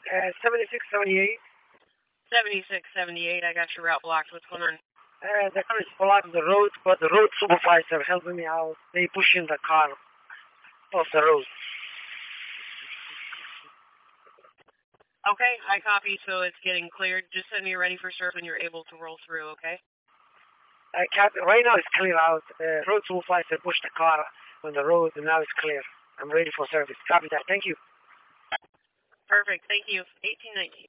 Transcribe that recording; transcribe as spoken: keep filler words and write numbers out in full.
Uh, seventy-six, seventy-eight. seventy-six, seventy-eight, I got your route blocked. What's going on? Uh, the car is blocking the road, but the road supervisor helping me out. They pushing the car off the road. Okay, I copy, so it's getting cleared. Just send me ready for surf when you're able to roll through, okay? I can't, right now it's clear out. The road supervisor pushed the car on the road, and now it's clear. I'm ready for service. Copy that. Thank you. Perfect. Thank you. eighteen nineteen.